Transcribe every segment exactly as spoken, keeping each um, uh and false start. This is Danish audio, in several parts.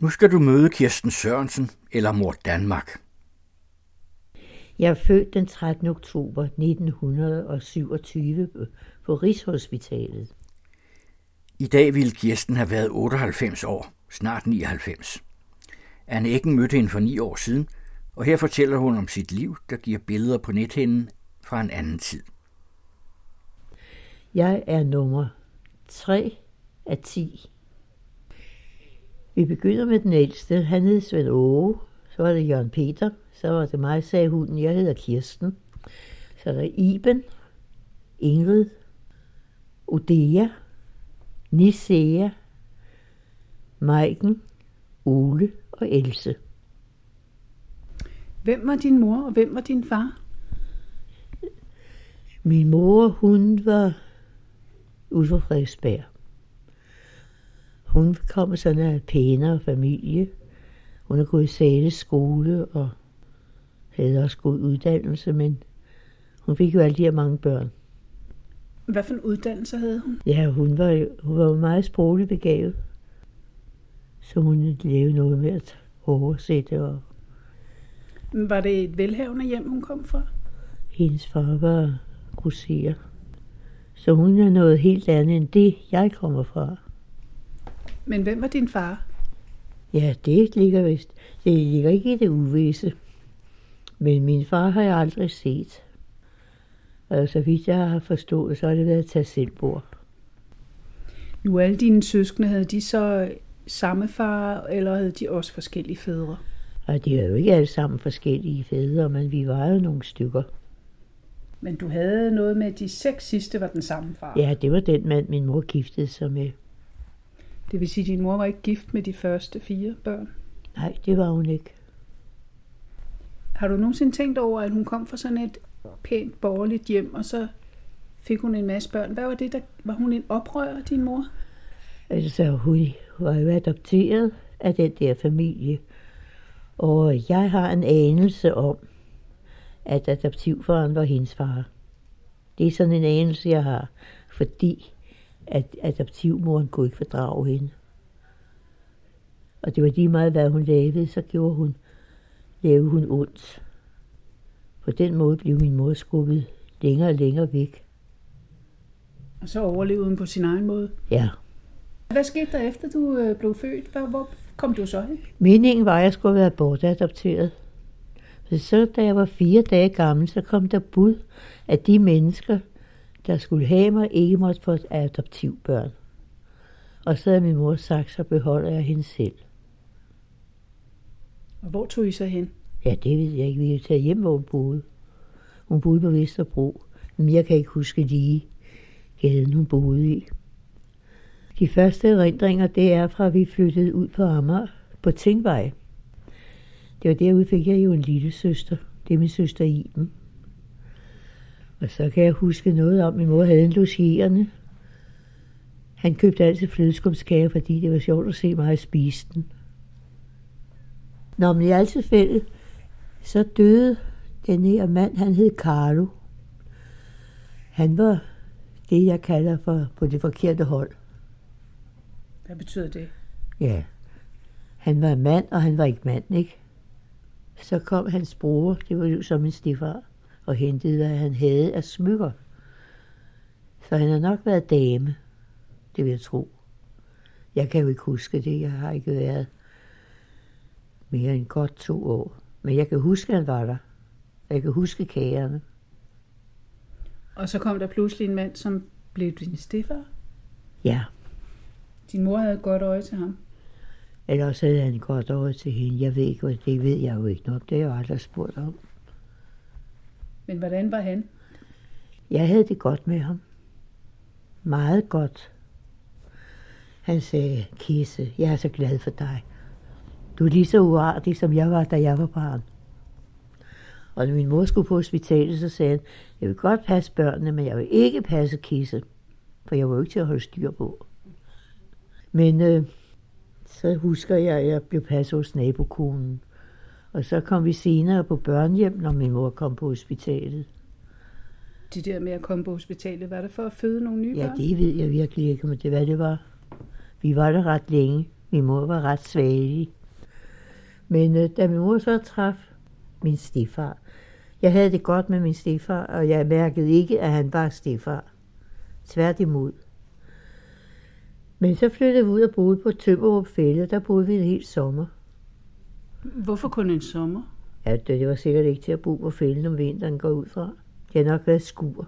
Nu skal du møde Kirsten Sørensen, eller Mor Danmark. Jeg er født den trettende oktober nitten syvogtyve på Rigshospitalet. I dag ville Kirsten have været otteoghalvfems år, snart nioghalvfems. Anne Eggen mødte hende for ni år siden, og her fortæller hun om sit liv, der giver billeder på nethinden fra en anden tid. Jeg er nummer tre af ti. Vi begynder med den ældste. Han hed Svend Åge. Så var det Jørgen Peter. Så var det mig, sagde hunden. Jeg hedder Kirsten. Så er der Iben, Ingrid, Odea, Nisea, Maiken, Ole og Else. Hvem var din mor, og hvem var din far? Min mor, hun var ude fra Frederiksberg. Hun kom sådan af pænere familie. Hun har gået i Sales skole og havde også god uddannelse, men hun fik jo alle de her mange børn. Hvad for en uddannelse havde hun? Ja, hun var jo, hun var jo meget sproglig begavet. Så hun lavede noget med at oversætte. Og Var det et velhavende hjem, hun kom fra? Hendes far var grosserer. Så hun er noget helt andet end det, jeg kommer fra. Men hvem var din far? Ja, det ligger vist. Det ligger ikke i det uvisse. Men min far har jeg aldrig set. Og så vidt jeg har forstået, så har det været tag selvbord. Nu alle dine søskende, havde de så samme far, eller havde de også forskellige fædre? Og de er jo ikke alle sammen forskellige fædre, men vi var jo nogle stykker. Men du havde noget med, at de seks sidste var den samme far? Ja, det var den mand, min mor giftede sig med. Det vil sige, at din mor var ikke gift med de første fire børn? Nej, det var hun ikke. Har du nogensinde tænkt over, at hun kom fra sådan et pænt borgerligt hjem, og så fik hun en masse børn? Hvad var det, der var hun en oprører, din mor? Altså, hun var jo adopteret af den der familie. Og jeg har en anelse om, at adoptivfaren var hendes far. Det er sådan en anelse, jeg har, fordi at adoptivmoren kunne ikke fordrage hende. Og det var lige meget, hvad hun lavede, så gjorde hun, lavede hun ondt. På den måde blev min mor skubbet længere og længere væk. Og så overlevede hun på sin egen måde? Ja. Hvad skete der efter du blev født? Hvor kom du så hen? Meningen var, at jeg skulle være bortadopteret. Så da jeg var fire dage gammel, så kom der bud, at de mennesker, der skulle have mig, ikke måtte få et adoptivbørn. Og så havde min mor sagt, så beholder jeg hende selv. Og hvor tog I så hen? Ja, det ved jeg ikke. Vi tager hjem, hvor hun boede. Hun boede på Vesterbro, men jeg kan ikke huske lige gaden, hun boede i. De første erindringer, det er fra, at vi flyttede ud på Amager på Tingvej. Det var derude, fik jeg jo en lille søster. Det er min søster Iben. Og så kan jeg huske noget om, at min mor havde en logerende. Han købte altid flødeskumskager, fordi det var sjovt at se mig spise den. Når man i alt tilfælde, så døde den her mand, han hed Carlo. Han var det, jeg kalder for på det forkerte hold. Hvad betyder det? Ja, han var mand, og han var ikke mand, ikke? Så kom hans bror, det var jo som min stefar, og hentede, hvad han havde af smykker. Så han har nok været dame, det vil jeg tro. Jeg kan jo ikke huske det, jeg har ikke været mere end godt to år. Men jeg kan huske, at han var der. Jeg kan huske kagerne. Og så kom der pludselig en mand, som blev din stefar? Ja. Din mor havde et godt øje til ham? Eller også havde han et godt øje til hende. Jeg ved ikke, det ved jeg jo ikke nok. Det har jeg aldrig spurgt om. Men hvordan var han? Jeg havde det godt med ham. Meget godt. Han sagde, Kisse, jeg er så glad for dig. Du er lige så uartig, som jeg var, da jeg var barn. Og når min mor skulle på hospitalet, så sagde han, jeg vil godt passe børnene, men jeg vil ikke passe Kisse. For jeg var jo ikke til at holde styr på. Men øh, så husker jeg, at jeg blev passet hos nabokonen. Og så kom vi senere på børnehjem, når min mor kom på hospitalet. Det der med at komme på hospitalet, var det for at føde nogle nye ja, børn? Ja, det ved jeg virkelig ikke, men det hvad det var. Vi var der ret længe, Min mor var ret svagelig. Men øh, da min mor så traf min stefar, jeg havde det godt med min stefar, og jeg mærkede ikke, at han var stefar. Tværtimod. Men så flyttede vi ud og boede på Tømmerup Fælled. Der boede vi en hel sommer. Hvorfor kun en sommer? Ja, det, det var sikkert ikke til at bo på fælden om vinteren går ud fra. Det har nok været skur.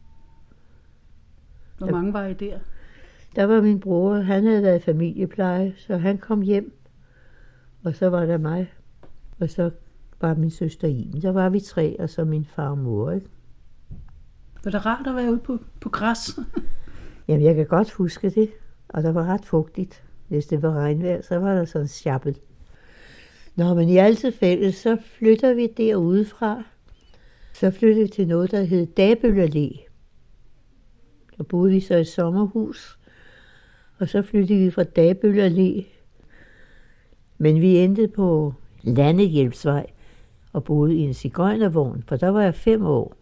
Hvor mange var I der? Der var min bror, han havde været i familiepleje, så han kom hjem. Og så var der mig, og så var min søster Iben. Der var vi tre, og så min far og mor. Ikke? Var det rart at være ude på, på græs? Jamen, jeg kan godt huske det, og der var ret fugtigt. Hvis det var regnvejr, så var der sådan sjappet. Nå, men i altid fælles, så flytter vi derudefra. Så flyttede vi til noget, der hed Dabøl Allé. Der boede vi så i sommerhus, og så flyttede vi fra Dabøl Allé. Men vi endte på Landehjælpsvej og boede i en sigøjnervogn, for der var jeg fem år.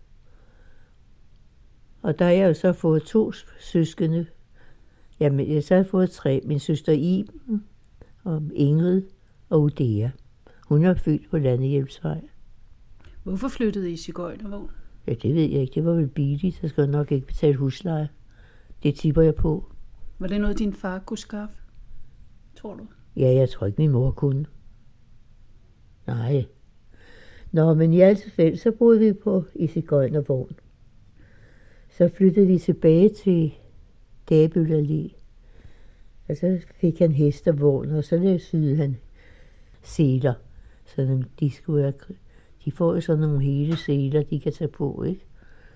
Og der har jeg jo så fået to søskende. Jamen, jeg så har fået tre. Min søster Iben, og Ingrid og Udea. Hun er født på Landehjælpsvej. Hvorfor flyttede I i sigøjnervogn? Ja, det ved jeg ikke. Det var vel billigt. Så skal jeg nok ikke betale husleje. Det tipper jeg på. Var det noget, din far kunne skaffe? Tror du? Ja, jeg tror ikke, min mor kunne. Nej. Nå, men i alt tilfælde, så boede vi på i sigøjnervogn. Så flyttede vi tilbage til Dabøl Allé. Og så fik han hestevogn, og så syede han seler. Så de, skulle have, de får jo sådan nogle hele seler, de kan tage på, ikke?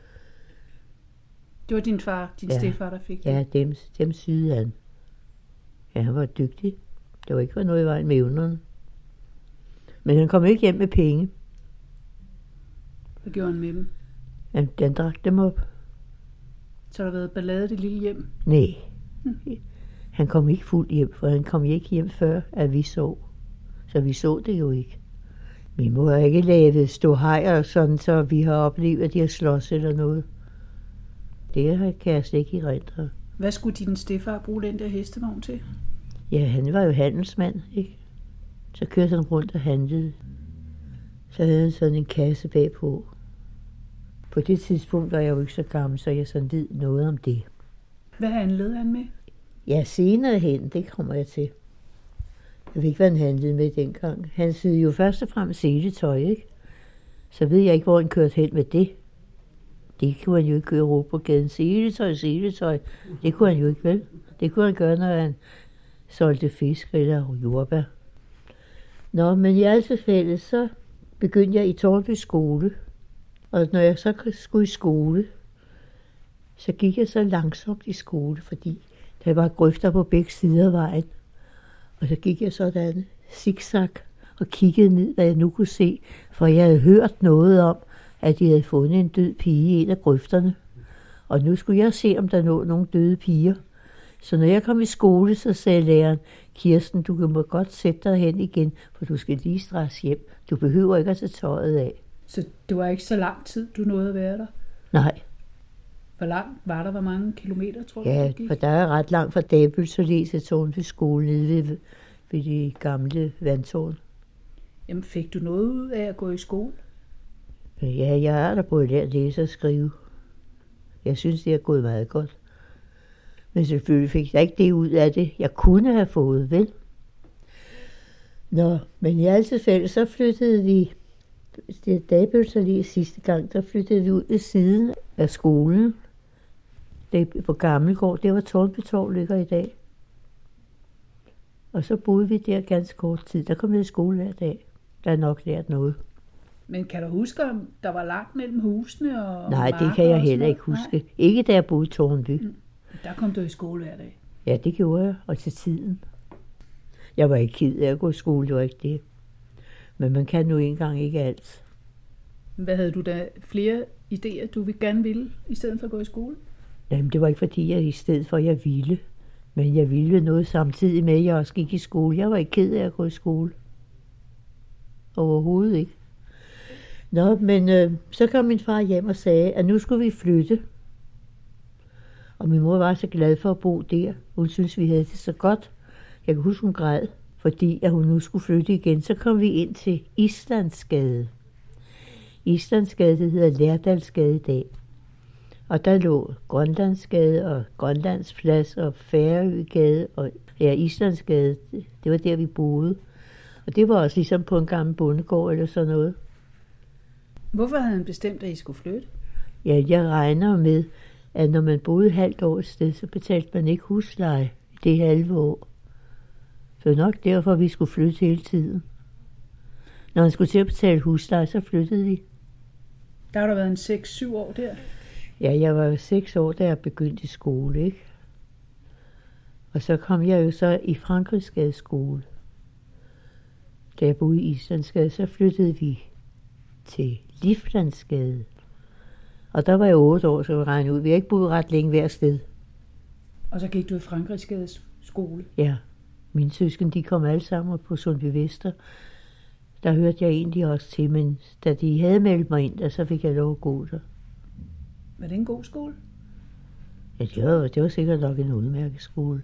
Det var din far, din ja. stefar, der fik det? Ja, dem, dem syede han. Ja, han var dygtig. Der var ikke noget i vejen med evnerne. Men han kom ikke hjem med penge. Hvad gjorde han med dem? Han, han drak dem op. Så har der været ballade det lille hjem? Nej. Han kom ikke fuldt hjem, for han kom ikke hjem før, at vi så. Så vi så det jo ikke. Min mor har ikke lavet ståhej og sådan, så vi har oplevet, at de har slås eller noget. Det kan jeg slet ikke erindre. Hvad skulle din stefar bruge den der hestevogn til? Ja, han var jo handelsmand, ikke? Så kørte han rundt og handlede. Så havde han sådan en kasse bagpå. På det tidspunkt var jeg jo ikke så gammel, så jeg sådan ved noget om det. Hvad handlede han med? Ja, senere hen, det kommer jeg til. Jeg ved ikke, hvad han handlede med dengang. Han syede jo først og fremmest seletøj, ikke? Så ved jeg ikke, hvor han kørte hen med det. Det kunne han jo ikke køre rundt på gaden. Seletøj, seletøj. Det kunne han jo ikke, vel? Det kunne han gøre, når han solgte fisk eller jordbær. Nå, men i alt tilfælde, så begyndte jeg i Tårnby skole. Og når jeg så skulle i skole, så gik jeg så langsomt i skole, fordi der var grøfter på begge sider af vejen. Og så gik jeg sådan zigzag og kiggede ned, hvad jeg nu kunne se, for jeg havde hørt noget om, at de havde fundet en død pige i en af grøfterne. Og nu skulle jeg se, om der lå nogle døde piger. Så når jeg kom i skole, så sagde læreren, Kirsten, du må godt sætte dig hen igen, for du skal lige straks hjem. Du behøver ikke at tage tøjet af. Så det var ikke så lang tid, du nåede at være der? Nej. Hvor langt var der? Hvor mange kilometer, tror du, Ja, for der er ret langt fra Dabøl Allé til Tårnby skole nede ved, ved de gamle vandtårn. Jamen, fik du noget ud af at gå i skole? Ja, jeg har da både lært at læse og skrive. Jeg synes, det er gået meget godt. Men selvfølgelig fik jeg ikke det ud af det, jeg kunne have fået, vel? Nå, men i altid fælles, så flyttede vi, det er Dabøl Allé sidste gang, der flyttede vi ud ved siden af skolen. Det på Gammelgård, det var Tårnby Torv ligger i dag. Og så boede vi der ganske kort tid. Der kom jeg i skole hver dag. Der er nok lært noget. Men kan du huske, om der var langt mellem husene og Nej, det kan jeg heller ikke huske. Nej. Ikke da jeg boede i Tårnby. Mm. Der kom du i skole hver dag? Ja, det gjorde jeg. Og til tiden. Jeg var ikke ked af at gå i skole, det var ikke det. Men man kan nu engang ikke alt. Hvad havde du da flere idéer, du ville gerne ville, i stedet for at gå i skole? Jamen, det var ikke fordi, jeg i stedet for, jeg ville. Men jeg ville noget samtidig med, at jeg også gik i skole. Jeg var ikke ked af at gå i skole. Overhovedet ikke. Nå, men øh, så kom min far hjem og sagde, at nu skulle vi flytte. Og min mor var så glad for at bo der. Hun syntes, vi havde det så godt. Jeg kan huske, hun græd, fordi at hun nu skulle flytte igen. Så kom vi ind til Islandsgade. Islandsgade, det hedder Lærdalsgade i dag. Og der lå Grønlandsgade og Grønlandsplads og Færøgade og ja, Islandsgade. Det var der, vi boede. Og det var også ligesom på en gammel bondegård eller sådan noget. Hvorfor havde han bestemt, at I skulle flytte? Ja, jeg regner med, at når man boede halvt år et sted, så betalte man ikke husleje det halve år. Så nok derfor, vi skulle flytte hele tiden. Når man skulle til at betale husleje, så flyttede vi. Der har der været en seks syv år der. Ja, jeg var jo seks år, da jeg begyndte i skole, ikke? Og så kom jeg jo så i Frankrigsgade skole. Da jeg boede i Islandsgade, så flyttede vi til Livlandsgade. Og der var jeg otte år, så vi regnede ud. Vi har ikke boet ret længe hver sted. Og så gik du i Frankrigsgades skole? Ja. Mine søsken, de kom alle sammen på Sundby Vester. Der hørte jeg egentlig også til, men da de havde meldt mig ind, der, så fik jeg lov at gå der. Var det en god skole? Ja, det var, det var sikkert nok en udmærket skole.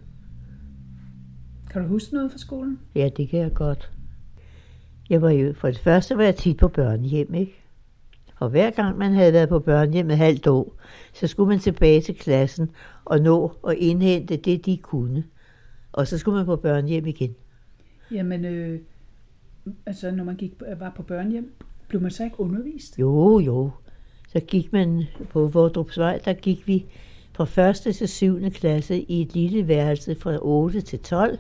Kan du huske noget fra skolen? Ja, det kan jeg godt. Jeg var jo, for det første var jeg tit på børnehjem, ikke? Og hver gang man havde været på børnehjem et halvt år, så skulle man tilbage til klassen og nå at indhente det, de kunne. Og så skulle man på børnehjem igen. Jamen, øh, altså når man gik, var på børnehjem, blev man så ikke undervist? Jo, jo. Så gik man på Vordrupsvej, der gik vi fra første til syvende klasse i et lille værelse fra otte til tolv.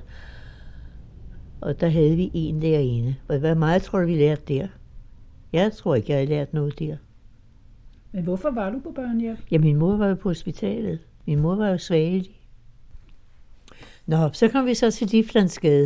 Og der havde vi en lærerinde. Og hvad meget tror du, vi lærte der? Jeg tror ikke, jeg havde lært noget der. Men hvorfor var du på børnehjem? Ja, min mor var jo på hospitalet. Min mor var jo svagelig. Nå, så kom vi så til Livlandsgade.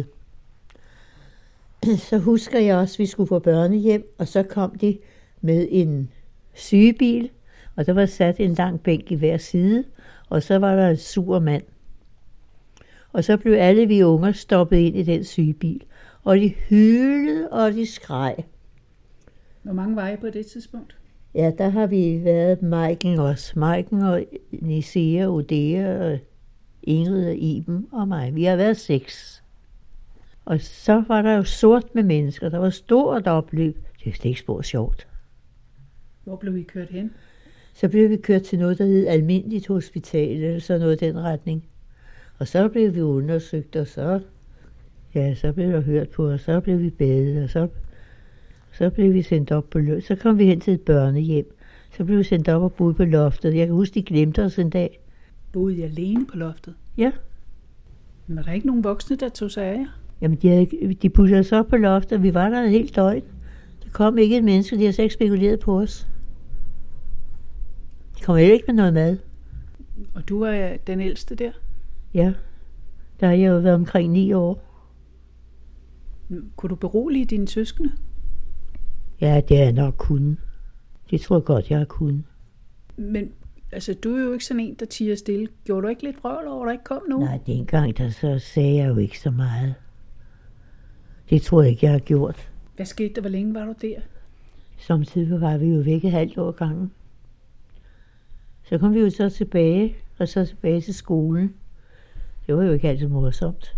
Så husker jeg også, at vi skulle på børnehjem, og så kom de med en sygebil, og der var sat en lang bænk i hver side, og så var der en sur mand. Og så blev alle vi unger stoppet ind i den sygebil, og de hylede, og de skreg. Hvor mange var I på det tidspunkt? Ja, der har vi været Maiken også. Maiken og Nisea, Odea og Ingrid og Iben og mig. Vi har været seks. Og så var der jo sort med mennesker. Der var stort opløb. Det var slet ikke spor sjovt. Hvor blev vi kørt hen? Så blev vi kørt til noget, der hed Almindeligt Hospital, eller sådan noget i den retning. Og så blev vi undersøgt, og så, ja, så blev der hørt på, og så blev vi badet, og så, så blev vi sendt op på loftet. Så kom vi hen til et børnehjem. Så blev vi sendt op og boede på loftet. Jeg kan huske, de glemte os en dag. Boede I alene på loftet? Ja. Men var der ikke nogen voksne, der tog sig af jer? Jamen, de, havde, de puttede os op på loftet, og vi var der et helt døgn. Der kom ikke et menneske, de har slet ikke spekuleret på os. De kom heller ikke med noget mad. Og du er den ældste der? Ja, der har jeg jo været omkring ni år. Kunne du berolige dine søskende? Ja, det er jeg nok kunnet. Det tror jeg godt, jeg har kunnet. Men altså, du er jo ikke sådan en, der tiger stille. Gjorde du ikke lidt vrøvl over, der ikke kom nogen? Nej, dengang der så sagde jeg jo ikke så meget. Det tror jeg ikke, jeg har gjort. Hvad skete der? Hvor længe var du der? Samtidig var vi jo væk et halvt år gangen. Så kom vi jo så tilbage, og så tilbage til skolen. Det var jo ikke altid morsomt.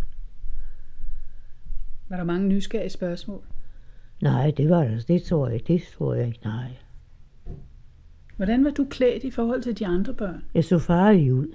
Var der mange nysgerrige spørgsmål? Nej, det var der. Det tror jeg. Det tror jeg ikke. Nej. Hvordan var du klædt i forhold til de andre børn? Jeg så farlig ud.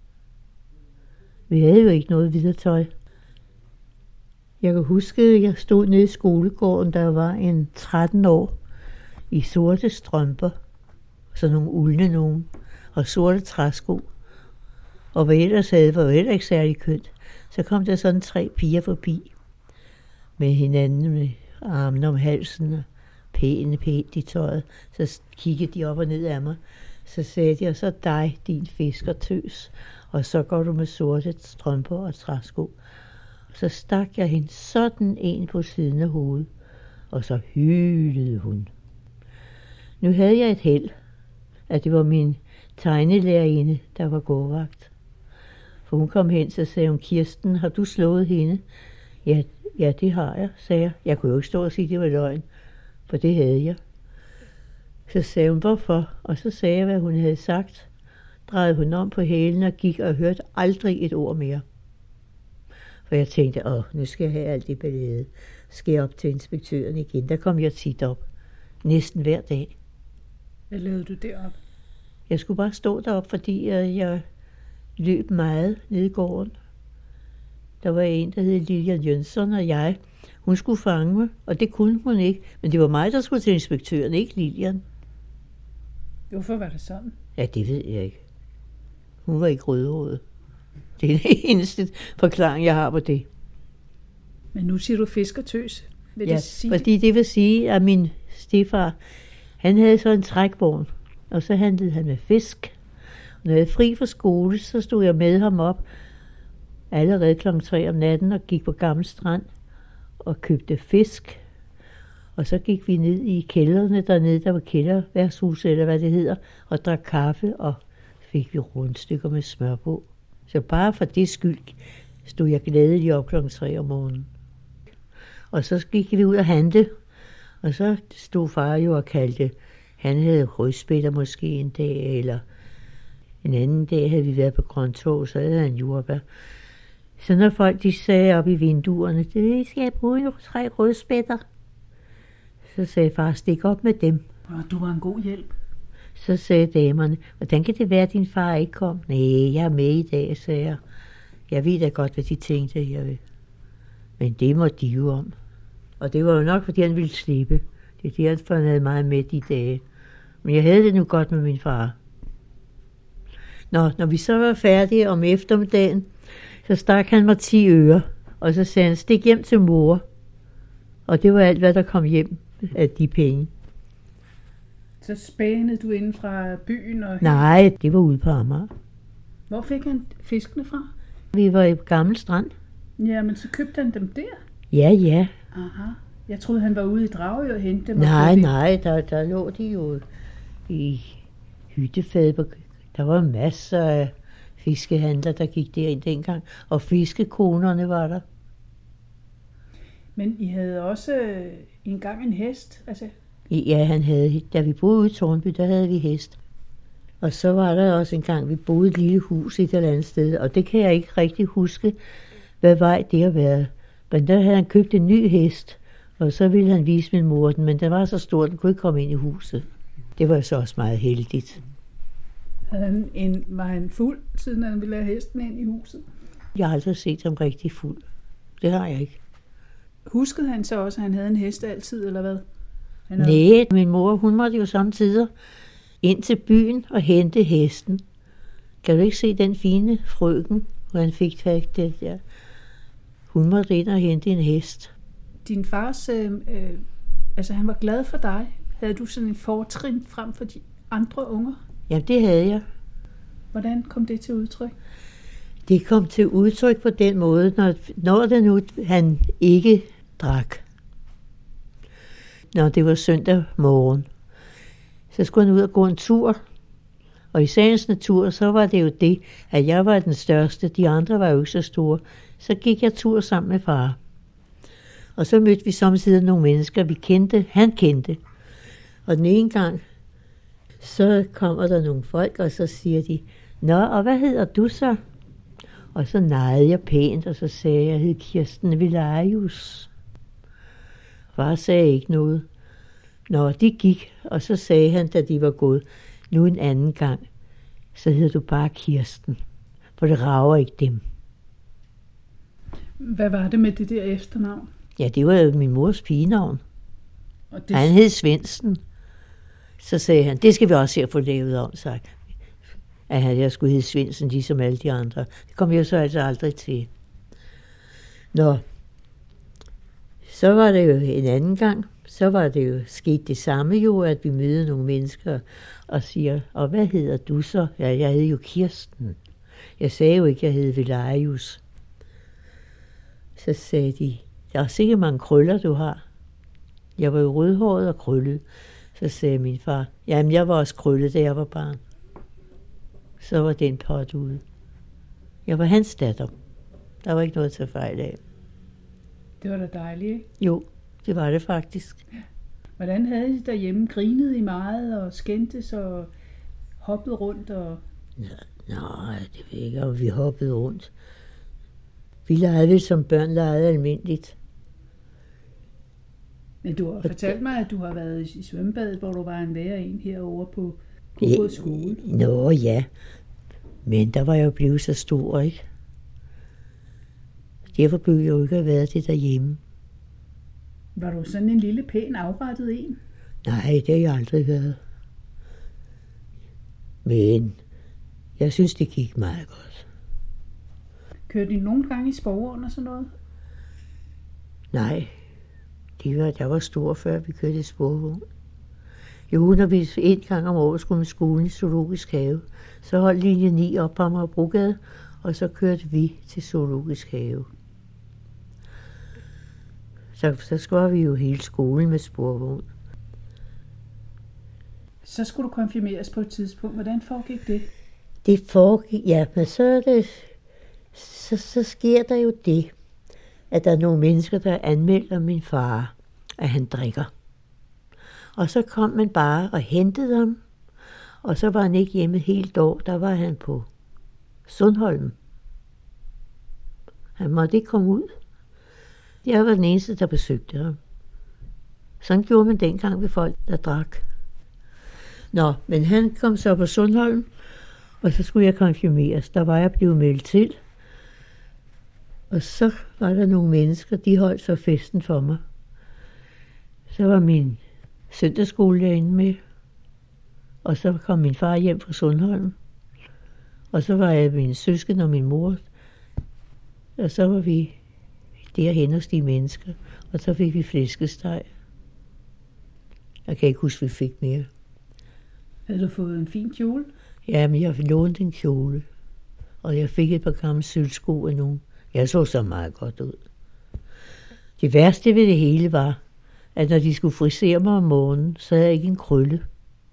Vi havde jo ikke noget videre tøj. Jeg kan huske, at jeg stod nede i skolegården, der var en tretten år, i sorte strømper, sådan nogle uldne nogen, og sorte træsko. Og hvad ellers havde, var jo heller ikke særlig kønt. Så kom der sådan tre piger forbi, med hinanden med armene om halsen og pæne, pænt i tøjet. Så kiggede de op og ned af mig. Så sagde de, og så dig, din fiskertøs, og så går du med sorte strømper og træsko. Så stak jeg hende sådan en på siden af hovedet, og så hylede hun. Nu havde jeg et held, at det var min tegnelærerinde, der var gårdvagt. For hun kom hen, så sagde hun, Kirsten, har du slået hende? Ja, ja, det har jeg, sagde jeg. Jeg kunne jo ikke stå og sige, at det var løgn, for det havde jeg. Så sagde hun, hvorfor? Og så sagde jeg, hvad hun havde sagt. Drejede hun om på hælen og gik og hørte aldrig et ord mere. For jeg tænkte, åh, nu skal jeg have alt det ballade. Skal jeg op til inspektøren igen? Der kom jeg tit op. Næsten hver dag. Hvad lavede du derop? Jeg skulle bare stå derop, fordi jeg løb meget nede i gården. Der var en, der hed Lilian Jønsson, og jeg. Hun skulle fange mig, og det kunne hun ikke. Men det var mig, der skulle til inspektøren, ikke Lilian. Hvorfor var det sådan? Ja, det ved jeg ikke. Hun var ikke rødhåret. Det er det eneste forklaring, jeg har på det. Men nu siger du fiskertøs. Vil Ja, det sige? fordi det vil sige, at min stefar, han havde så en trækvogn, og så handlede han med fisk. Og når jeg havde fri fra skole, så stod jeg med ham op allerede klokken tre om natten og gik på Gammel Strand og købte fisk. Og så gik vi ned i kælderne dernede, der var kælderværtshus eller hvad det hedder, og drak kaffe, og fik vi rundstykker med smør på. Så bare for det skyld stod jeg glædelig op klokken tre om morgenen. Og så gik vi ud og handle, og så stod far jo og kaldte, han havde rødspætter måske en dag, eller en anden dag havde vi været på Grøntog, så havde han jordbær. Så når folk de sagde op i vinduerne, det skal jeg bruge tre rødspætter, så sagde far, stik op med dem. Og du var en god hjælp. Så sagde damerne, hvordan kan det være, at din far ikke kom? Nej, jeg er med i dag, sagde jeg. Jeg ved da godt, hvad de tænkte, jeg ved. Men det må de jo om. Og det var jo nok, fordi han ville slippe. Det er derfor, han havde meget med de dage. Men jeg havde det nu godt med min far. Nå, når vi så var færdige om eftermiddagen, så stak han mig ti øre. Og så sagde han, stik hjem til mor. Og det var alt, hvad der kom hjem af de penge. Så spænede du inden fra byen? Og... Nej, det var ude på Amager. Hvor fik han fiskene fra? Vi var i Gammel Strand. Ja, men så købte han dem der? Ja, ja. Aha. Jeg troede, han var ude i Dragør og hente dem. Nej, nej, der, der lå de jo i hyttefad. Der var masser af fiskehandler, der gik derind dengang. Og fiskekonerne var der. Men I havde også øh, engang en hest? Altså... Ja, han havde, da vi boede ude i Tårnby, der havde vi hest. Og så var der også en gang, vi boede i et lille hus et eller andet sted, og det kan jeg ikke rigtig huske, hvad vej det har været. Men der havde han købt en ny hest, og så ville han vise min mor den, men den var så stor, den kunne ikke komme ind i huset. Det var så også meget heldigt. Havde han en, var han fuld, siden han ville have hesten ind i huset? Jeg har aldrig set ham rigtig fuld. Det har jeg ikke. Huskede han så også, at han havde en hest altid, eller hvad? Havde... Nej, min mor, hun måtte jo samtidig ind til byen og hente hesten. Kan du ikke se den fine frøken, hvor han fik fat det der? Hun måtte ind og hente en hest. Din fars, øh, øh, altså han var glad for dig. Havde du sådan en fortrin frem for de andre unger? Ja, det havde jeg. Hvordan kom det til udtryk? Det kom til udtryk på den måde, når, når det nu han ikke drak. Når det var søndag morgen, så skulle han ud og gå en tur. Og i sagens natur, så var det jo det, at jeg var den største, de andre var jo ikke så store. Så gik jeg tur sammen med far. Og så mødte vi samtidig nogle mennesker, vi kendte, han kendte. Og den ene gang, så kommer der nogle folk, og så siger de, nå, og hvad hedder du så? Og så nejede jeg pænt, og så sagde jeg, jeg hed Kirsten Vilarius. Far sagde ikke noget. Nå, de gik, og så sagde han, da de var gået, nu en anden gang, så hedder du bare Kirsten, for det rager ikke dem. Hvad var det med det der efternavn? Ja, det var jo min mors pigenavn. Og det... Han hed Svendsen. Så sagde han, det skal vi også se at få lavet om, sagde at jeg skulle hedde Svendsen, ligesom alle de andre. Det kom jeg så altså aldrig til. Nå, så var det jo en anden gang, så var det jo sket det samme jo, at vi mødte nogle mennesker og siger, og hvad hedder du så? Ja, jeg hed jo Kirsten. Jeg sagde jo ikke, at jeg hed Vilarius. Så sagde de, der er sikkert mange krøller, du har. Jeg var jo rødhåret og krøllet. Så sagde min far, jamen jeg var også krøllet, da jeg var barn. Så var den pot ude. Jeg var hans datter. Der var ikke noget at tage fejl af. Det var da dejligt, ikke? Jo, det var det faktisk. Hvordan havde I derhjemme? Grinede I meget og skændtes og hoppede rundt? Og... Nå, nej, det ved jeg ikke, om vi hoppede rundt. Vi legede vel som børn legede almindeligt. Men du har fortalt mig, at du har været i svømmebadet, hvor du var en værre en herovre på Kofod skole. Nå ja, men der var jeg jo blevet så stor, ikke? Derfor blev jeg jo ikke have været det derhjemme. Var du sådan en lille, pæn, afrettet en? Nej, det har jeg aldrig været. Men jeg synes, det gik meget godt. Kørte I nogle gange i sporvogn og sådan noget? Nej, det var, der var stor, før vi kørte i sporvogn. Jo, når vi en gang om året skulle med skolen i Zoologisk Have, så holdt linje ni op på Amagerbrogade, og så kørte vi til Zoologisk Have. Så, så skulle vi jo hele skolen med sporvogn. Så skulle du konfirmeres på et tidspunkt. Hvordan foregik det? Det foregik, ja, men så, er det, så, så sker der jo det, at der er nogle mennesker, der anmelder min far, at han drikker. Og så kom man bare og hentede ham, og så var han ikke hjemme helt år, der var han på Sundholm. Han måtte ikke komme ud. Jeg var den eneste, der besøgte ham. Sådan gjorde man dengang ved folk, der drak. Nå, men han kom så på Sundholm, og så skulle jeg konfirmeres. Der var jeg blevet meldt til. Og så var der nogle mennesker, de holdt så festen for mig. Så var min søndagsskolelærer med, og så kom min far hjem fra Sundholm. Og så var jeg min søskende og min mor, og så var vi derhen hos de mennesker, og så fik vi flæskesteg. Jeg kan ikke huske, vi fik mere. Havde du fået en fin kjole? Ja, men jeg lånte en kjole, og jeg fik et par gamle sølvsko af nogen. Jeg så så meget godt ud. Det værste ved det hele var, at når de skulle frisere mig om morgenen, så havde jeg ikke en krølle.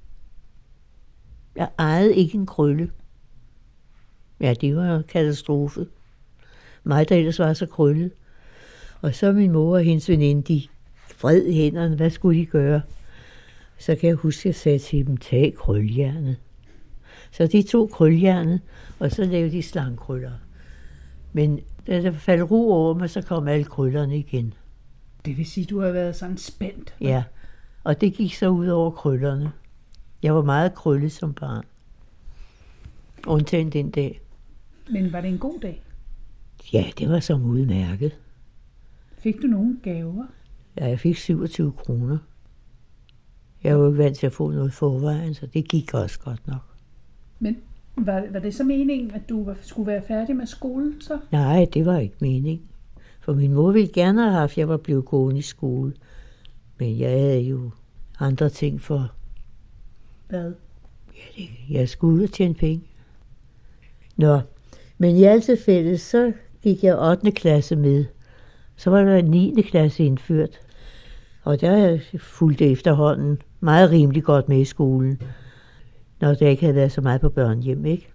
Jeg ejede ikke en krølle. Ja, det var en katastrofe. Mig, der ellers var så krøllet. Og så min mor og hendes veninde, de vred i hænderne. Hvad skulle de gøre? Så kan jeg huske, at jeg sagde til dem, tag krøljernet. Så de tog krøljernet, og så lavede de slangkrøller. Men da der faldt ro over mig, så kom alle krøllerne igen. Det vil sige, at du har været sådan spændt? Ja, og det gik så ud over krøllerne. Jeg var meget krøllet som barn. Undtagen den dag. Men var det en god dag? Ja, det var som udmærket. Fik du nogle gaver? Ja, jeg fik syvogtyve kroner. Jeg var jo ikke vant til at få noget forvejen, så det gik også godt nok. Men var, var det så meningen, at du var, skulle være færdig med skolen så? Nej, det var ikke meningen. For min mor ville gerne have haft, at jeg var blevet gående i skole. Men jeg havde jo andre ting for. Hvad? Ja, det, jeg skulle ud og tjene penge. Nå, men i alt tilfælde, så gik jeg ottende klasse med. Så var der niende klasse indført. Og der fulgte efterhånden meget rimelig godt med i skolen, når der ikke havde været så meget på børnehjem, ikke?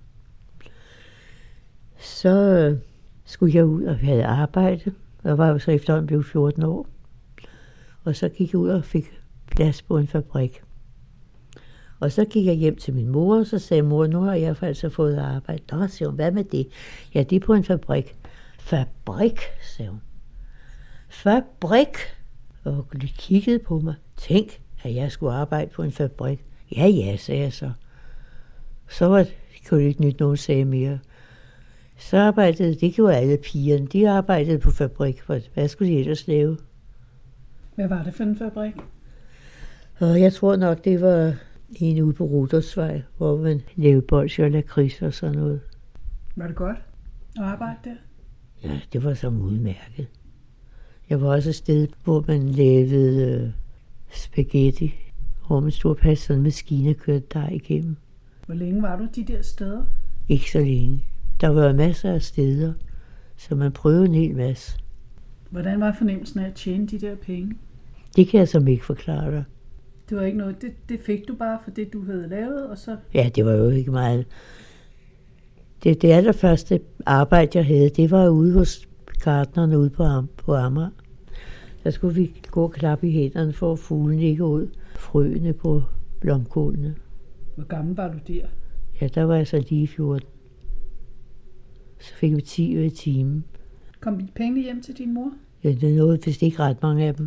Så skulle jeg ud og have arbejde. Jeg var jo så efterhånden blevet fjorten år. Og så gik jeg ud og fik plads på en fabrik. Og så gik jeg hjem til min mor, og så sagde mor, nu har jeg altså fået arbejde. Nå, sagde hun, hvad med det? Ja, det er på en fabrik. Fabrik, sagde hun. Fabrik? Og de kiggede på mig. Tænk, at jeg skulle arbejde på en fabrik. Ja, ja, sagde jeg så. Så var det, kunne det ikke nyt nogen sagde mere. Så arbejdede, det gjorde alle pigerne, de arbejdede på fabrik. Hvad skulle de ellers lave? Hvad var det for en fabrik? Og jeg tror nok, det var en ude på Rudersvej, hvor man lavede bolsjer og lakrids og sådan noget. Var det godt at arbejde der? Ja, det var så udmærket. Jeg var også et sted, hvor man lavede øh, spaghetti, hvor man stod og passede sådan en maskine og kørte dej igennem. Hvor længe var du de der steder? Ikke så længe. Der var masser af steder, så man prøvede en hel masse. Hvordan var fornemmelsen af at tjene de der penge? Det kan jeg som ikke forklare dig. Det var ikke noget, det, det fik du bare for det, du havde lavet, og så... Ja, det var jo ikke meget. Det, det allerførste arbejde, jeg havde, det var ude hos gartnerne ude på, Am- på Amager. Der skulle vi gå og klappe i hænderne, for at fuglen ikke ud frøene på blomkålene. Hvor gammel var du der? Ja, der var jeg så lige fjorten. Så fik vi ti øre i timen. Kom de penge hjem til din mor? Ja, det nåede vist ikke ret mange af dem.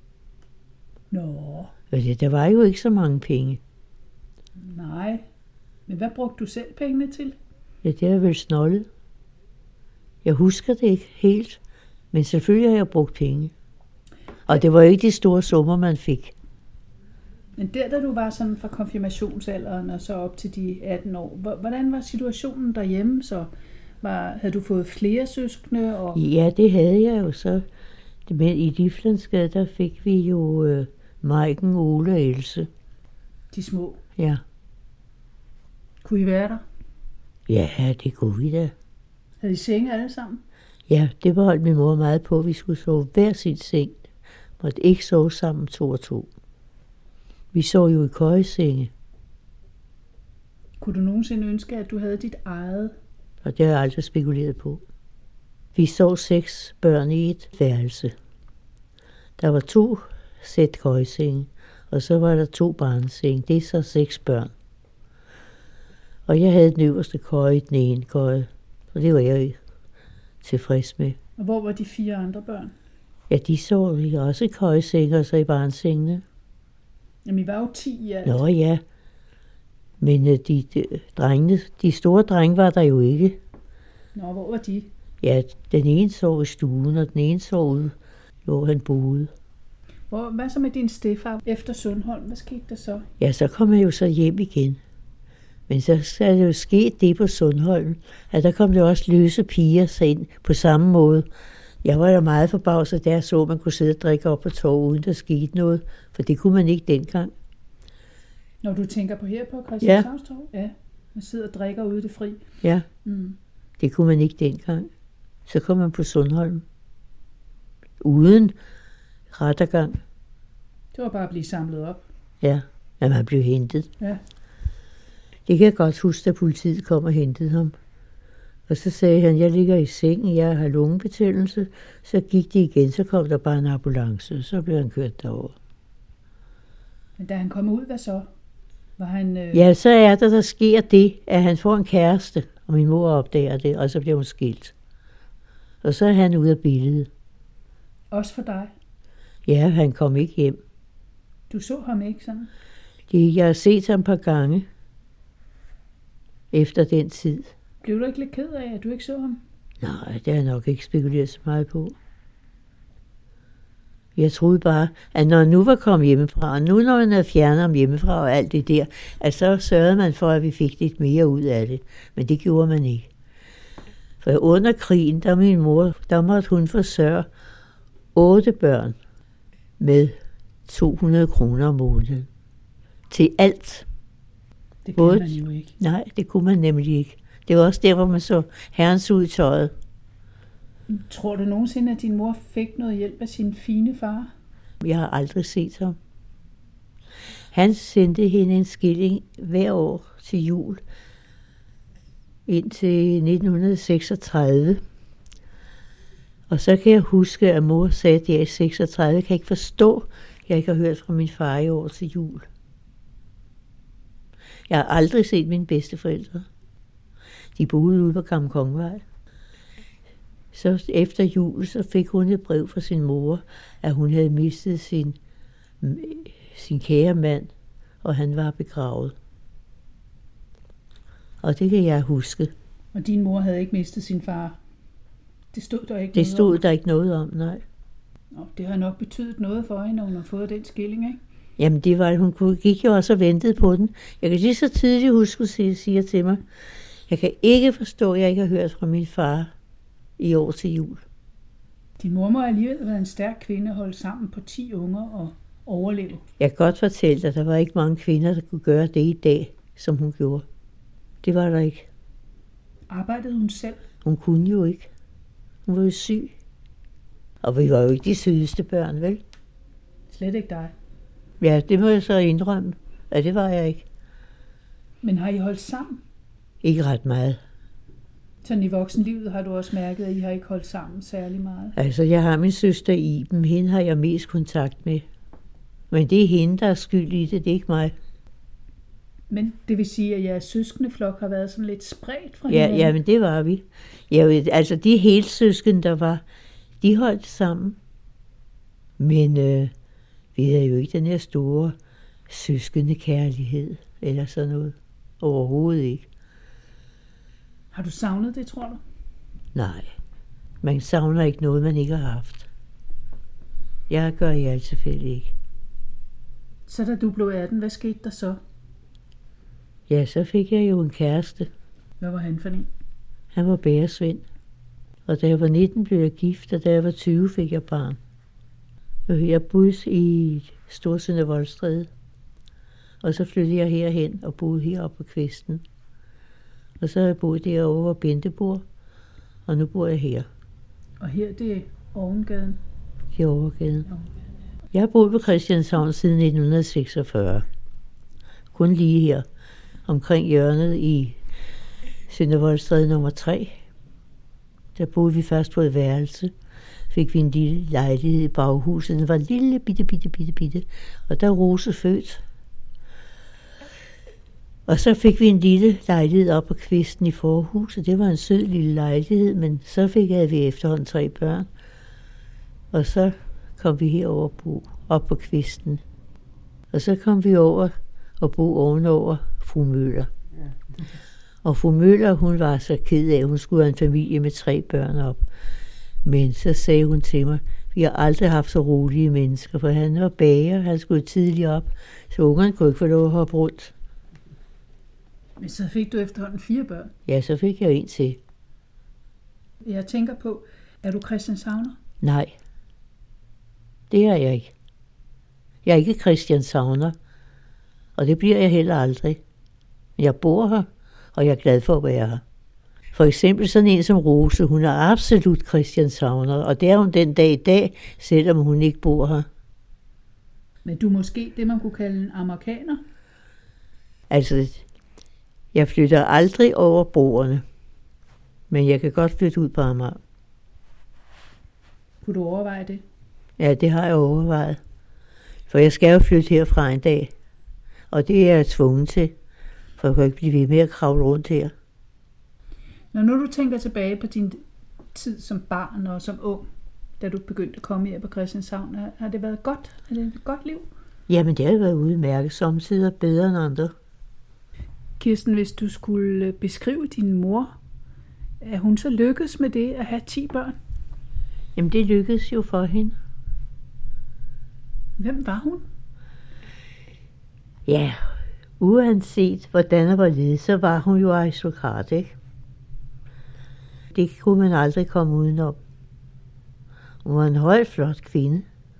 Nå, Ja, der var jo ikke så mange penge. nej. Men hvad brugte du selv pengene til? Ja, det er vel snollet. Jeg husker det ikke helt, men selvfølgelig har jeg brugt penge. Og det var jo ikke de store summer, man fik. Men der, da du var sådan fra konfirmationsalderen og så op til de atten år, hvordan var situationen derhjemme så? Var, havde du fået flere søskende? Og... Ja, det havde jeg jo så. Men i Diflensgade, der fik vi jo øh, Maiken, Ole og Else. De små. Ja. Kunne I være der? Ja, det kunne vi da. Havde I senge alle sammen? Ja, det var holdt min mor meget på. Vi skulle sove hver sin seng. Måtte ikke sove sammen to og to. Vi sov jo i køjesenge. Kunne du nogensinde ønske, at du havde dit eget? Og det har jeg aldrig spekuleret på. Vi sov seks børn i et værelse. Der var to sæt køjesenge, og så var der to barnesenge. Det er så seks børn. Og jeg havde den øverste køje i den ene køje, og det var jeg tilfreds med. Og hvor var de fire andre børn? Ja, de sov i også i køjesenge og så i barnesengene. Jamen, I var jo ti i alt. Nå ja, men de, de, drengene, de store drenge var der jo ikke. Nå, hvor var de? Ja, den ene sov i stuen, og den ene sov ude, hvor han boede. Hvor, hvad så med din stedfar efter Sundholm? Hvad skete der så? Ja, så kom jeg jo så hjem igen. Men så er det jo sket det på Sundholm, at der kom det også løse piger så ind på samme måde. Jeg var da meget forbavset, da jeg så, at man kunne sidde og drikke op på torvet, uden der skete noget, for det kunne man ikke dengang. Når du tænker på her på Christianshavnstorv? Ja. ja. Man sidder og drikker ude i det fri. Ja, Mm. det kunne man ikke dengang. Så kom man på Sundholm. Uden rettergang. Det var bare at blive samlet op. Ja, at man blev hentet. Ja. Det kan jeg godt huske, da politiet kom og hentede ham. Og så sagde han, jeg ligger i sengen, jeg har lungebetændelse. Så gik de igen, så kom der bare en ambulance, så blev han kørt derover. Men da han kom ud, hvad så? Var han... Øh... Ja, så er der, der sker det, at han får en kæreste, og min mor opdager det, og så bliver hun skilt. Og så er han ude af billedet. Også for dig? Ja, han kom ikke hjem. Du så ham ikke sådan? Det, jeg har set ham et par gange efter den tid. Blev du ikke lidt ked af, at du ikke så ham? Nej, det har jeg nok ikke spekuleret så meget på. Jeg troede bare, at når nu var kommet hjemmefra, og nu når man havde fjernet ham hjemmefra og alt det der, at så sørgede man for, at vi fik lidt mere ud af det. Men det gjorde man ikke. For under krigen, der min mor, der måtte hun forsørge otte børn med to hundrede kroner om måneden. Til alt. Det kan man jo ikke. Nej, det kunne man nemlig ikke. Det var også der, hvor man så herrens ud i tøjet. Tror du nogensinde, at din mor fik noget hjælp af sin fine far? Jeg har aldrig set ham. Han sendte hende en skilling hver år til jul indtil nitten seksogtredive. Og så kan jeg huske, at mor sagde, at jeg er seksogtredive. Jeg kan ikke forstå, at jeg ikke har hørt fra min far i år til jul. Jeg har aldrig set mine bedsteforældre. De boede ude på Gammel Kongevej. Så efter jul, så fik hun et brev fra sin mor, at hun havde mistet sin, sin kære mand, og han var begravet. Og det kan jeg huske. Og din mor havde ikke mistet sin far? Det stod der ikke det noget stod om? der ikke noget om, nej. Nå, det har nok betydet noget for hende, når hun har fået den skilling, ikke? Jamen, det var, hun gik jo også og ventede på den. Jeg kan lige så tidligt huske, at sige, siger til mig, jeg kan ikke forstå, at jeg ikke har hørt fra min far i år til jul. Din mor må alligevel være en stærk kvinde at holde sammen på ti unger og overleve. Jeg kan godt fortælle dig, at der var ikke mange kvinder, der kunne gøre det i dag, som hun gjorde. Det var der ikke. Arbejdede hun selv? Hun kunne jo ikke. Hun var jo syg. Og vi var jo ikke de sygeste børn, vel? Slet ikke dig. Ja, det må jeg så indrømme. Ja, det var jeg ikke. Men har I holdt sammen? Ikke ret meget. Sådan i voksenlivet har du også mærket, at I har ikke holdt sammen særlig meget? Altså, jeg har min søster Iben. Hende har jeg mest kontakt med. Men det er hende, der er skyld i det. Det er ikke mig. Men det vil sige, at jeres søskendeflok har været sådan lidt spredt fra Ja, hinanden? ja, men det var vi. Jeg ved, altså de helsøsken, der var, de holdt sammen. Men øh, vi havde jo ikke den her store søskendekærlighed eller sådan noget. Overhovedet ikke. Har du savnet det, tror du? Nej, man savner ikke noget, man ikke har haft. Jeg gør jeg altså selvfølgelig ikke. Så da du blev atten, hvad skete der så? Ja, så fik jeg jo en kæreste. Hvad var han for en? Han var bagersvend. Og da jeg var nitten, blev jeg gift, og da jeg var tyve, fik jeg barn. Jeg boede i Storsønde Voldstræde. Og så flyttede jeg herhen og boede heroppe på Kvisten. Og så har jeg boet derovre, hvor Bente bor. Og nu bor jeg her. Og her, det er Ovengaden? I Overgaden. Jeg har boet på Christianshavn siden nitten seksogfyrre. Kun lige her, omkring hjørnet i Sønder Voldstræde nummer tre. Der boede vi først på et værelse. Fik vi en lille lejlighed i baghuset. Den var lille, bitte, bitte, bitte, bitte. Og der er Rose født. Og så fik vi en lille lejlighed op på Kvisten i forhuset. Det var en sød lille lejlighed, men så fik jeg vi efterhånden tre børn. Og så kom vi herover og bo op på Kvisten. Og så kom vi over og bo ovenover fru Møller. Og fru Møller, hun var så ked af, at hun skulle have en familie med tre børn op. Men så sagde hun til mig, vi har aldrig haft så rolige mennesker, for han var bager, han skulle tidligt op, så ungerne kunne ikke få lov at hoppe rundt. Men så fik du efterhånden fire børn. Ja, så fik jeg en til. Jeg tænker på, er du Christianshavner? Nej, det er jeg ikke. Jeg er ikke Christianshavner, og det bliver jeg heller aldrig. Jeg bor her, og jeg er glad for at være her. For eksempel sådan en som Rose, hun er absolut Christianshavner, og det er hun den dag i dag, selvom hun ikke bor her. Men du er måske det, man kunne kalde en amerikaner? Altså, jeg flytter aldrig over broerne, men jeg kan godt flytte ud på Amager. Kunne du overveje det? Ja, det har jeg overvejet. For jeg skal jo flytte herfra en dag, og det er jeg tvunget til, for jeg kan ikke blive ved med at kravle rundt her. Når nu du tænker tilbage på din tid som barn og som ung, da du begyndte at komme her på Christianshavn, har det været godt? Er det et godt liv? Jamen, det har været udmærket, samtidig bedre end andre. Kirsten, hvis du skulle beskrive din mor, er hun så lykkedes med det at have ti børn? Jamen, det lykkedes jo for hende. Hvem var hun? Ja, uanset hvordan og hvorledes, så var hun jo aristokrat, ikke? Det kunne man aldrig komme udenom. Hun var en høj, flot kvinde.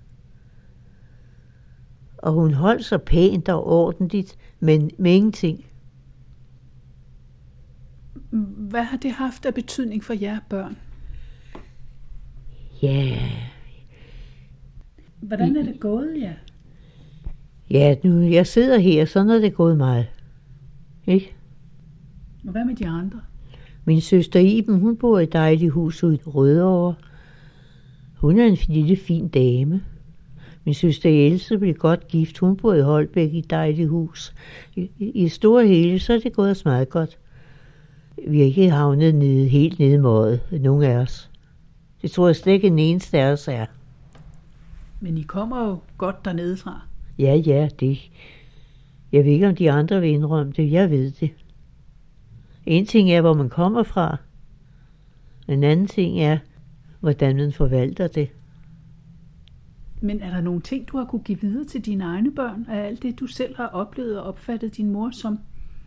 Og hun holdt sig pænt og ordentligt, men med ingenting. Hvad har det haft af betydning for jer børn? Ja. Hvordan er det gået jer? Ja, nu jeg sidder her, sådan er det gået mig. Ikke? Og hvad med de andre? Min søster Iben, hun bor i et dejligt hus ude i Rødovre. Hun er en lille, fin dame. Min søster Else blev godt gift. Hun bor i Holbæk i et dejligt hus. I, i store hele, så er det gået os meget godt. Vi har ikke havnet nede, helt nede i mådet, nogen af os. Det tror jeg slet ikke, en eneste af os er. Men I kommer jo godt dernede fra. Ja, ja, det. Jeg ved ikke, om de andre vil indrømme det. Jeg ved det. En ting er, hvor man kommer fra. En anden ting er, hvordan man forvalter det. Men er der nogle ting, du har kunne give videre til dine egne børn? Af alt det, du selv har oplevet og opfattet din mor som?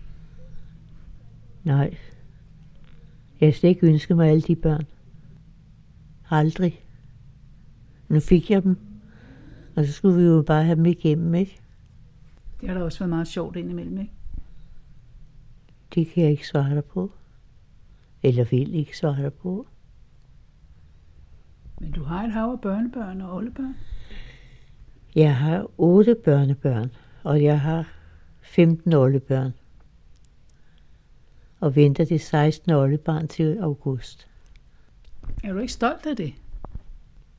Nej. Jeg har slet ikke ønsket mig alle de børn. Aldrig. Nu fik jeg dem. Og så skulle vi jo bare have dem igennem, ikke? Det har da også været meget sjovt indimellem, ikke? Det kan jeg ikke svare dig på. Eller vil ikke svare dig på. Men du har et hav af børnebørn og oldebørn? Jeg har otte børnebørn, og jeg har femten oldebørn. Og venter det seksten oldebarn til august. Er du ikke stolt af det?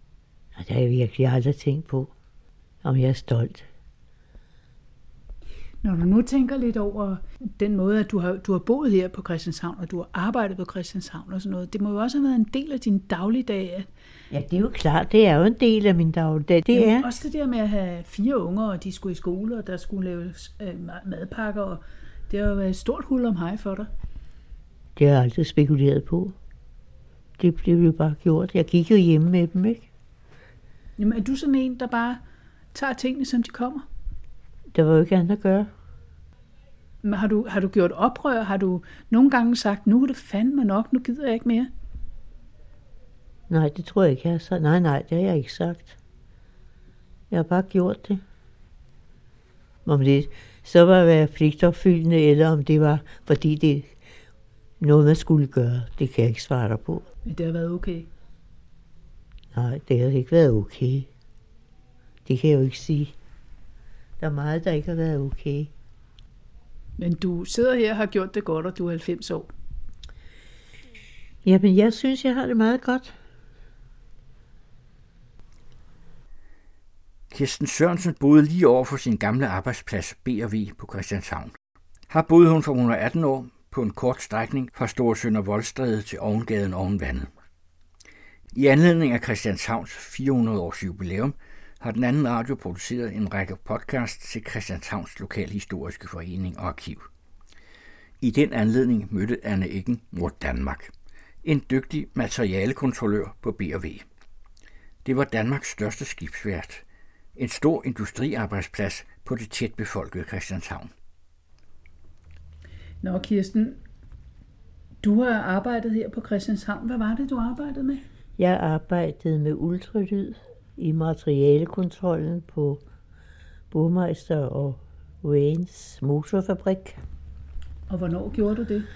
Og det har jeg virkelig aldrig tænkt på, om jeg er stolt. Når du nu tænker lidt over den måde, at du har, du har boet her på Christianshavn, og du har arbejdet på Christianshavn og sådan noget, det må jo også have været en del af din dagligdag. Ja, det er jo klart, det er jo en del af min dagligdag. Det Jamen, er. Også det der med at have fire unger, og de skulle i skole, og der skulle laves øh, madpakker, og det har jo været et stort hul om hej for dig. Det har jeg aldrig spekuleret på. Det blev jo bare gjort. Jeg gik jo hjemme med dem, ikke? Jamen, er du sådan en, der bare tager tingene, som de kommer? Der var jo ikke andet at gøre. Men har du, har du gjort oprør? Har du nogle gange sagt, nu er det fandme nok, nu gider jeg ikke mere? Nej, det tror jeg ikke, jeg har sagt. Nej, nej, det har jeg ikke sagt. Jeg har bare gjort det. Om det så var at være pligtopfyldende, eller om det var, fordi det noget, man skulle gøre, det kan jeg ikke svare dig på. Men det har været okay? Nej, det har ikke været okay. Det kan jeg jo ikke sige. Der er meget, der ikke har været okay. Men du sidder her og har gjort det godt, og du er halvfems år. Jamen, jeg synes, jeg har det meget godt. Kirsten Sørensen boede lige over for sin gamle arbejdsplads B og V på Christianshavn. Her boede hun fra hun var atten år på en kort strækning fra Store Sønder Voldstræde til Ovengaden oven vandet. I anledning af Christianshavns fire hundrede års jubilæum har den anden radio produceret en række podcasts til Christianshavns Lokalhistoriske Forening og Arkiv. I den anledning mødte Anne Eggen Mor Danmark, en dygtig materialekontrollør på B og V. Det var Danmarks største skibsvært, en stor industriarbejdsplads på det tæt befolkede Christianshavn. Nå, Kirsten, du har arbejdet her på Christianshavn. Hvad var det, du arbejdede med? Jeg arbejdede med ultralyd i materialekontrollen på Burmeister og Waynes motorfabrik. Og hvornår gjorde du det?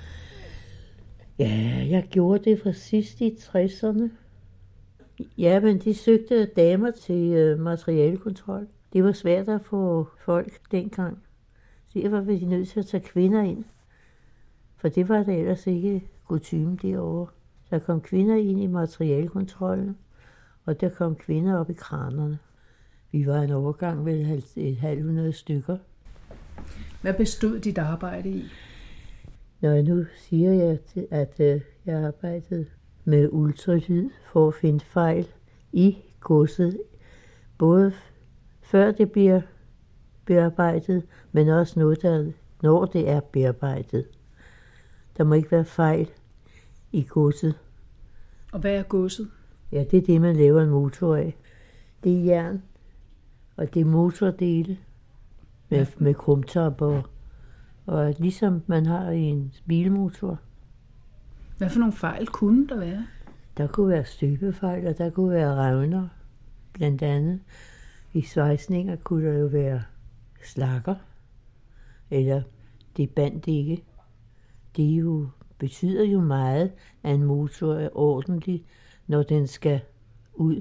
Ja, jeg gjorde det fra sidst i tresserne. Ja, men de søgte damer til materialekontrol. Det var svært at få folk dengang. Derfor var de nødt til at tage kvinder ind. For det var der ellers ikke kutyme derovre. Der kom kvinder ind i materialekontrollen, og der kom kvinder op i kranerne. Vi var en overgang vel et halvt hundrede stykker. Hvad bestod dit arbejde i? Når jeg nu siger jeg, at jeg arbejdede med ultralyd for at finde fejl i godset, både før det bliver bearbejdet, men også noget, der, når det er bearbejdet. Der må ikke være fejl i godset. Og hvad er godset? Ja, det er det, man laver en motor af. Det er jern, og det er motordele med, med krumtopper, og ligesom man har i en bilmotor. Hvad for nogle fejl kunne der være? Der kunne være støbefejl, og der kunne være revner, blandt andet. I svejsninger kunne der jo være slakker, eller det bandt ikke. Det jo, betyder jo meget, at en motor er ordentlig, når den skal ud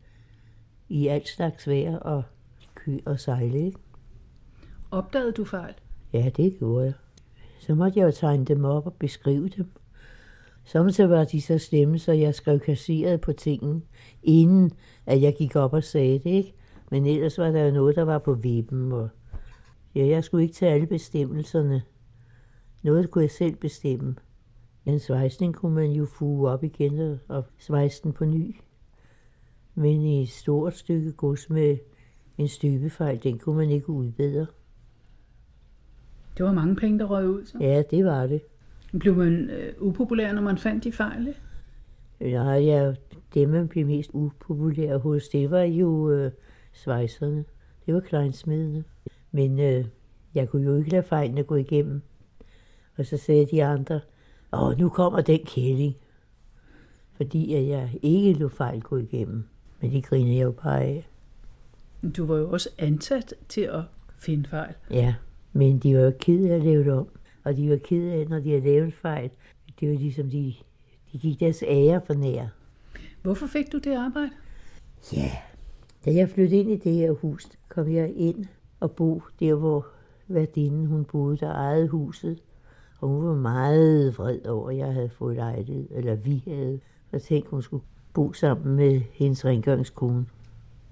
i alt slags vejr og, og sejle, ikke? Opdagede du fejl? Ja, det gjorde jeg. Så måtte jeg jo tegne dem op og beskrive dem. Samtidig var de så slemme, så jeg skrev kasseret på tingen, inden at jeg gik op og sagde det, ikke? Men ellers var der jo noget, der var på vippen, og ja, jeg skulle ikke tage alle bestemmelserne. Noget kunne jeg selv bestemme. En svejsning kunne man jo fuge op igen og svejse den på ny. Men i et stort stykke gods med en støbefejl, den kunne man ikke udbedre. Det var mange penge, der røg ud, så? Ja, det var det. Blev man øh, upopulær, når man fandt de fejl? Nej, ja, det man blev mest upopulær hos, det var jo øh, svejserne. Det var kleinsmedene. Men øh, jeg kunne jo ikke lade fejlene gå igennem. Og så sagde de andre, åh, nu kommer den kælling. Fordi at jeg ikke lod fejl gå igennem. Men de griner jeg jo bare af. Du var jo også ansat til at finde fejl. Ja, men de var jo ked af at lave det om. Og de var ked af, når de havde lavet fejl. Det var ligesom, de, de gik deres ære for nær. Hvorfor fik du det arbejde? Ja, da jeg flyttede ind i det her hus, kom jeg ind og bo der, hvor værtinden hun boede, der ejede huset. Og hun var meget vred over, at jeg havde fået lejlighed, eller vi havde. Og tænkte, hun skulle bo sammen med hendes rengøringskone.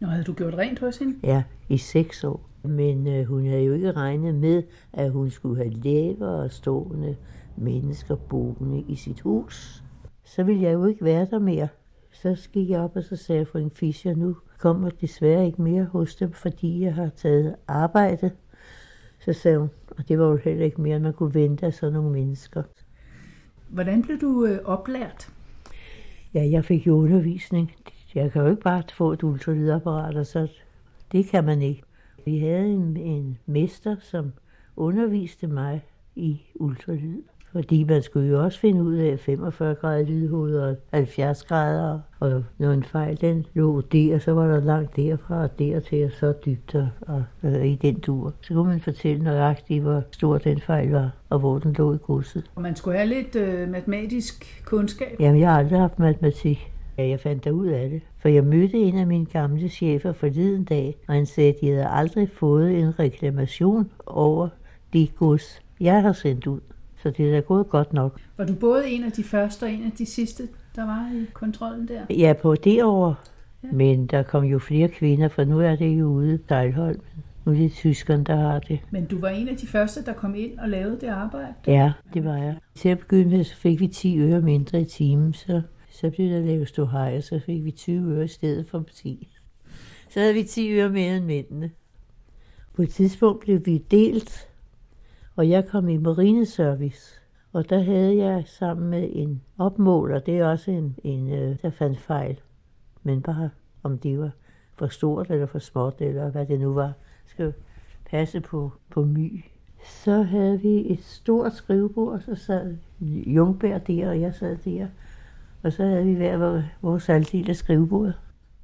Nå, havde du gjort rent hos hende? Ja, i seks år. Men øh, hun havde jo ikke regnet med, at hun skulle have lever og stående mennesker boende i sit hus. Så ville jeg jo ikke være der mere. Så gik jeg op og så sagde fru Fischer, nu kommer desværre ikke mere hos dem, fordi jeg har taget arbejde. Så sagde hun, og det var jo heller ikke mere, end man kunne vente af sådan nogle mennesker. Hvordan blev du øh, oplært? Ja, jeg fik jo undervisning. Jeg kan jo ikke bare få et ultralydsapparat, og så det kan man ikke. Vi havde en, en mester, som underviste mig i ultralyd. Fordi man skulle jo også finde ud af femogfyrre grader lydhoved og halvfjerds grader. Og når en fejl den lå der, så var der langt derfra og dertil og så dybt og, og, og i den dur. Så kunne man fortælle nøjagtigt, hvor stor den fejl var og hvor den lå i godset. Og man skulle have lidt øh, matematisk kundskab? Jamen, jeg har aldrig haft matematik. Ja, jeg fandt da ud af det. For jeg mødte en af mine gamle chefer forleden dag, og han sagde, at de havde aldrig fået en reklamation over det gods, jeg har sendt ud. Så det er da gået godt nok. Var du både en af de første og en af de sidste, der var i kontrollen der? Ja, på det år. Ja. Men der kom jo flere kvinder, for nu er det jo ude i Dejlholm. Nu er det tyskerne, der har det. Men du var en af de første, der kom ind og lavede det arbejde? Ja, det var jeg. Til at begynde med, så fik vi ti øre mindre i timen, så, så blev der lavet ståhej, og så fik vi tyve øre i stedet for ti. Så havde vi ti øre mere end mændene. På et tidspunkt blev vi delt, og jeg kom i marineservice. Og der havde jeg sammen med en opmåler, det er også en, en der fandt fejl. Men bare om det var for stort eller for småt, eller hvad det nu var, skal passe på, på my. Så havde vi et stort skrivebord, og så sad Jungberg der, og jeg sad der. Og så havde vi hver vores halvdel af skrivebordet.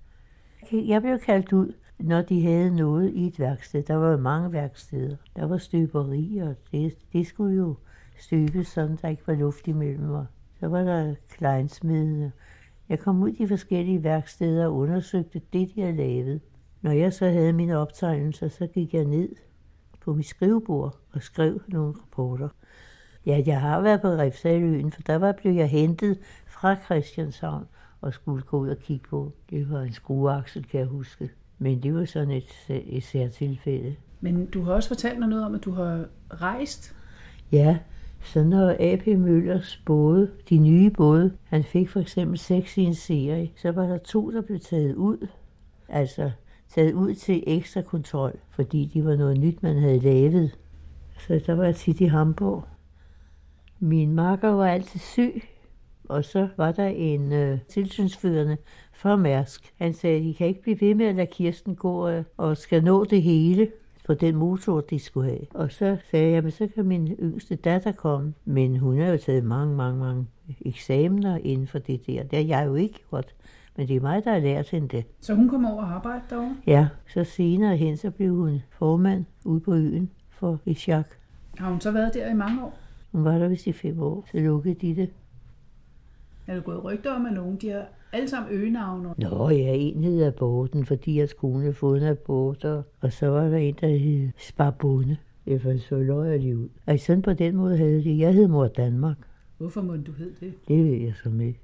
Jeg blev kaldt ud, når de havde noget i et værksted. Der var jo mange værksteder. Der var støberi, og det, det skulle jo støbes, sådan der ikke var luft imellem mig. Så var der kleinsmedene. Jeg kom ud i de forskellige værksteder og undersøgte det, de havde lavet. Når jeg så havde mine optegnelser, så gik jeg ned på mit skrivebord og skrev nogle rapporter. Ja, jeg har været på Refshaleøen, for der var blev jeg hentet fra Christianshavn og skulle gå ud og kigge på. Det var en skrueaksel, kan jeg huske. Men det var sådan et, et særtilfælde. Men du har også fortalt mig noget om, at du har rejst. Ja, så når A P Møllers både, de nye både, han fik for eksempel seks i en serie, så var der to, der blev taget ud. Altså taget ud til ekstra kontrol, fordi det var noget nyt, man havde lavet. Så der var jeg tit i Hamburg. Min makker var altid syg, og så var der en øh, tilsynsførende fra Mærsk. Han sagde, at de kan ikke blive ved med at lade Kirsten gå øh, og skal nå det hele på den motor, de skulle have. Og så sagde jeg, at så kan min yngste datter komme. Men hun har jo taget mange, mange, mange eksamener inden for det der. Det har jeg jo ikke gjort, men det er mig, der har lært hende det. Så hun kom over og arbejdede derovre? Ja, så senere hen, så blev hun formand ude på øen for Ishak. Har hun så været der i mange år? Hun var der vist i fem år, så lukkede de det. Er der gået rygter om, at nogen, de har alle sammen øgenavne? Nå ja, en hed Aborten, fordi hans kone havde fået en abort, og, og så var der en, der hed Sparbonde. Det var så løjerlig ud. Altså sådan på den måde havde det. Jeg hed Mor Danmark. Hvorfor må du hed det? Det ved jeg så med.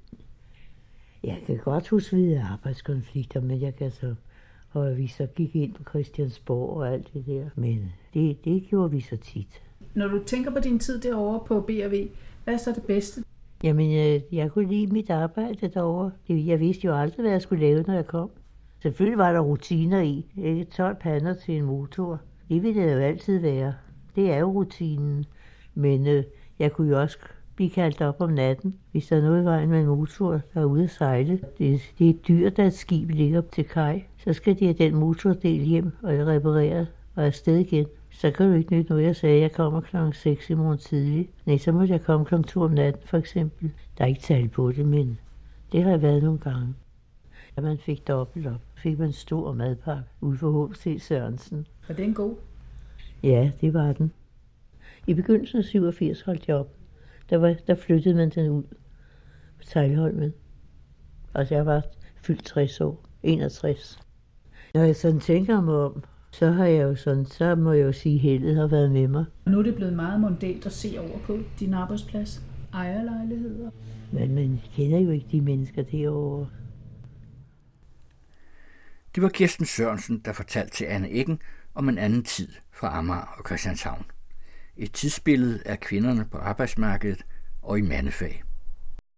Jeg kan godt huske videre arbejdskonflikter, men jeg kan så... Og vi så gik ind på Christiansborg og alt det der. Men det, det gjorde vi så tit. Når du tænker på din tid derovre på B og V, hvad er så det bedste? Jamen, jeg, jeg kunne lide mit arbejde derovre. Jeg vidste jo aldrig, hvad jeg skulle lave, når jeg kom. Selvfølgelig var der rutiner i. Ikke tolv pander til en motor. Det ville det jo altid være. Det er jo rutinen. Men øh, jeg kunne jo også blive kaldt op om natten, hvis der er noget i vejen med en motor, der er ude at sejle. Det, det er dyrt, at et skib ligger til kaj. Så skal de have den motordel hjem og repareret og afsted igen. Så kan du ikke nytte noget. Jeg sagde, at jeg kommer klokken seks i morgen tidlig. Nej, så måtte jeg komme klokken to om natten, for eksempel. Der er ikke talt på det, men det har jeg været nogle gange. Da man fik dobbelt op, fik man en stor madpakke ude for H C Sørensen. Var den god? Ja, det var den. I begyndelsen af syvogfirs holdt jeg op. Der, var, der flyttede man den ud på Teglholmen. Altså jeg var fyldt tres år. enogtres. Når jeg sådan tænker mig om, så har jeg jo sådan, så må jeg jo sige, at heldet har været med mig. Nu er det blevet meget mondænt at se over på din arbejdsplads. Ejerlejligheder. Men man kender jo ikke de mennesker derovre. Det var Kirsten Sørensen, der fortalte til Anne Eggen om en anden tid fra Amager og Christianshavn. Et tidsbillede af kvinderne på arbejdsmarkedet og i mandefag.